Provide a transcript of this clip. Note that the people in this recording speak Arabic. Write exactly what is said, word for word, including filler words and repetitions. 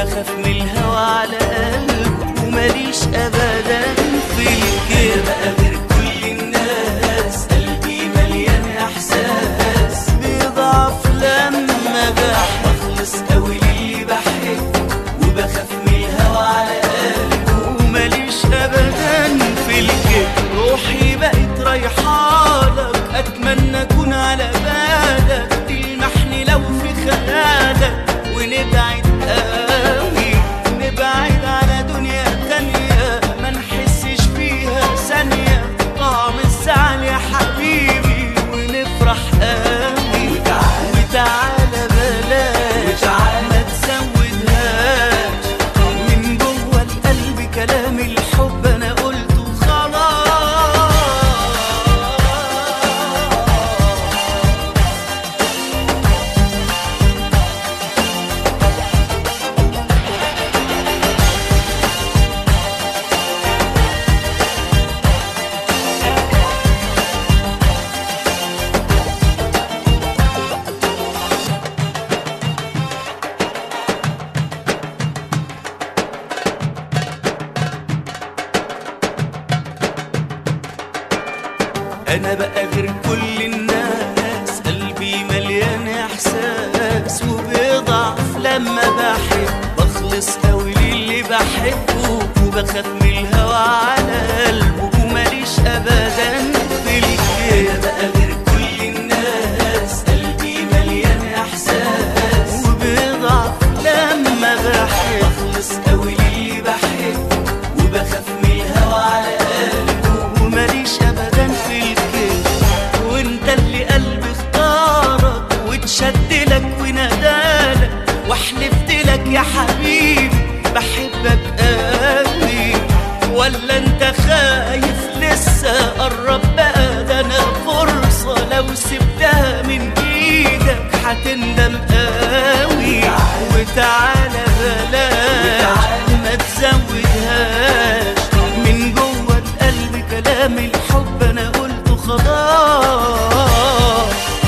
وبخاف من الهوى على قلبه وماليش ابدا في الكذب. بقى غير كل الناس قلبي مليان احساس بيضعف لما بحب، بخلص قوي للي بحبه وبخاف من الهوى على قلبه وماليش ابدا في الكذب. روحي بقت رايحالك، اتمنى اكون على بالك، تلمحني لو في خيالك ونبعد قوي، نبعد على دنيا تانية ما نحسش فيها ثانية طعم الزعل يا حبيبي ونفرح قوي. وتعالى بلاش ما تزودهاش من جوه القلب، كلام الحب انا قلته خلاص. أنا بقى غير كل الناس، قلبي مليان إحساس وبيضعف لما بحب، بخلص قوي للي بحبه وبخاف من الهوى على قلبه وماليش أبدا في الكذب. أنا بقى غير كل الناس، قلبي مليان إحساس وبيضعف لما بحب، بخلص قوي للي بحبه وبخاف من الهوى على قلبه وماليش أبدا في الكذب. وانت اللي قلبي اختارك واتشدلك ونادالك وحلفت لك يا حبيبي بحبك قوي، ولا انت خايف لسه؟ قرب بقى، ده انا فرصة لو سبتها من ايدك هتندم قوي. وتعالى بلاش ما تزودهاش من جوه القلب، كلام الحب انا قلته خلاص.